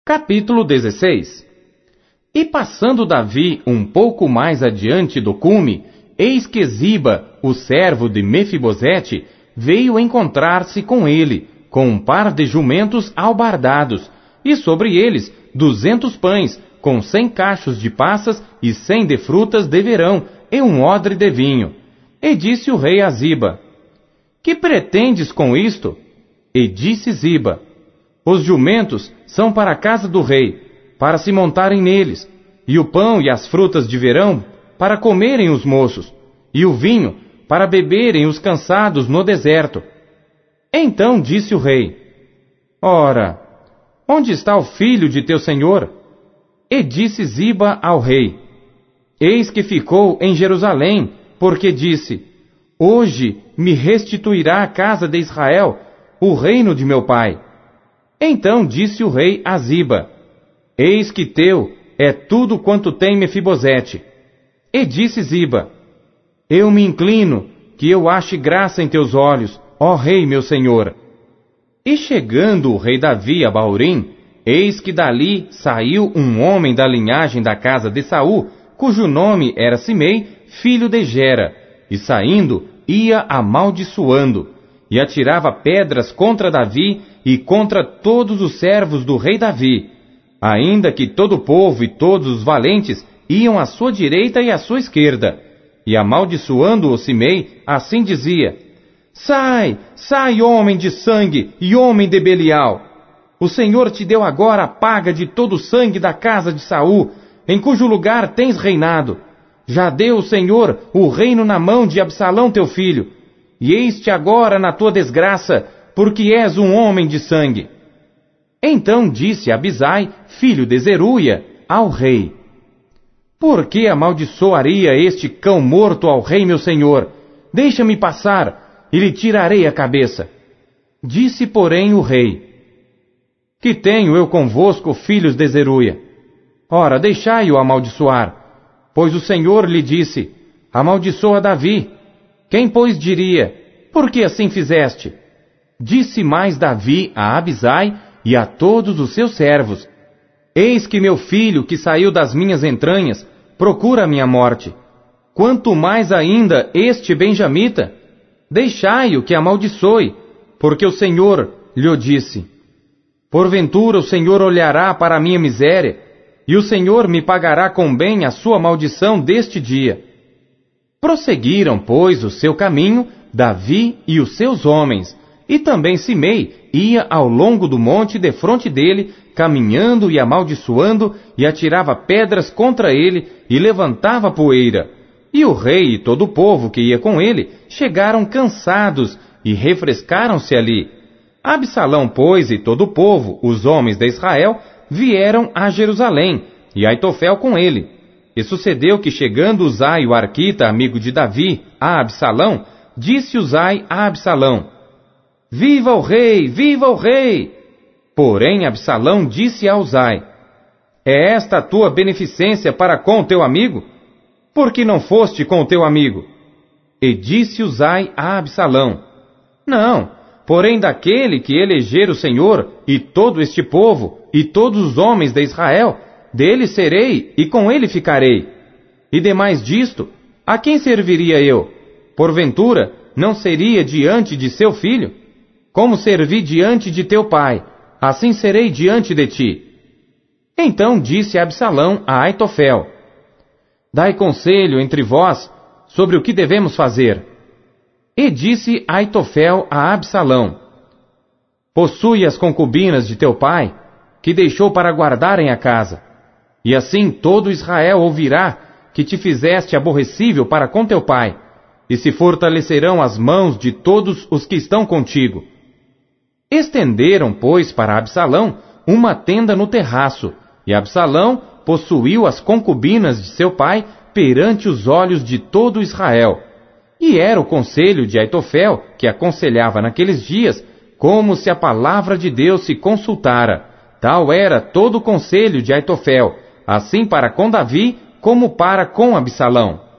Capítulo 16. E passando Davi um pouco mais adiante do cume, eis que Ziba, o servo de Mefibosete, veio encontrar-se com ele, com um par de jumentos albardados, e sobre eles 200 pães, com 100 cachos de passas e 100 de frutas de verão, e um odre de vinho. E disse o rei a Ziba: Que pretendes com isto? E disse Ziba: Os jumentos são para a casa do rei, para se montarem neles, e o pão e as frutas de verão para comerem os moços, e o vinho para beberem os cansados no deserto. Então disse o rei: Ora, onde está o filho de teu senhor? E disse Ziba ao rei: Eis que ficou em Jerusalém, porque disse: Hoje me restituirá a casa de Israel o reino de meu pai. Então disse o rei a Ziba: Eis que teu é tudo quanto tem Mefibosete. E disse Ziba: Eu me inclino, que eu ache graça em teus olhos, ó rei meu senhor. E chegando o rei Davi a Baorim, eis que dali saiu um homem da linhagem da casa de Saul, cujo nome era Simei, filho de Gera, e saindo ia amaldiçoando, e atirava pedras contra Davi e contra todos os servos do rei Davi, ainda que todo o povo e todos os valentes iam à sua direita e à sua esquerda. E amaldiçoando o Simei, assim dizia: Sai, sai, homem de sangue e homem de Belial! O Senhor te deu agora a paga de todo o sangue da casa de Saul, em cujo lugar tens reinado. Já deu o Senhor o reino na mão de Absalão teu filho, e eis-te agora na tua desgraça, porque és um homem de sangue. Então disse Abisai, filho de Zeruia, ao rei: Por que amaldiçoaria este cão morto ao rei meu senhor? Deixa-me passar, e lhe tirarei a cabeça. Disse, porém, o rei: Que tenho eu convosco, filhos de Zeruia? Ora, deixai-o amaldiçoar. Pois o Senhor lhe disse: Amaldiçoa Davi. Quem, pois, diria: Por que assim fizeste? Disse mais Davi a Abisai e a todos os seus servos: Eis que meu filho, que saiu das minhas entranhas, procura a minha morte. Quanto mais ainda este benjamita? Deixai-o que amaldiçoe, porque o Senhor lhe disse. Porventura o Senhor olhará para a minha miséria, e o Senhor me pagará com bem a sua maldição deste dia. Prosseguiram, pois, o seu caminho, Davi e os seus homens, e também Simei ia ao longo do monte defronte dele, caminhando e amaldiçoando, e atirava pedras contra ele, e levantava poeira. E o rei e todo o povo que ia com ele chegaram cansados, e refrescaram-se ali. Absalão, pois, e todo o povo, os homens de Israel, vieram a Jerusalém, e Aitofel com ele. E sucedeu que, chegando Uzai, o arquita, amigo de Davi, a Absalão, disse Uzai a Absalão: Viva o rei! Viva o rei! Porém Absalão disse a Uzai: É esta a tua beneficência para com o teu amigo? Por que não foste com o teu amigo? E disse Uzai a Absalão: Não, porém daquele que eleger o Senhor, e todo este povo, e todos os homens de Israel, dele serei, e com ele ficarei. E demais disto, a quem serviria eu? Porventura, não seria diante de seu filho? Como servi diante de teu pai, assim serei diante de ti. Então disse Absalão a Aitofel: Dai conselho entre vós sobre o que devemos fazer. E disse Aitofel a Absalão: Possui as concubinas de teu pai, que deixou para guardarem a casa, e assim todo Israel ouvirá que te fizeste aborrecível para com teu pai, e se fortalecerão as mãos de todos os que estão contigo. Estenderam, pois, para Absalão uma tenda no terraço, e Absalão possuiu as concubinas de seu pai perante os olhos de todo Israel. E era o conselho de Aitofel, que aconselhava naqueles dias, como se a palavra de Deus se consultara. Tal era todo o conselho de Aitofel, assim para com Davi, como para com Absalão.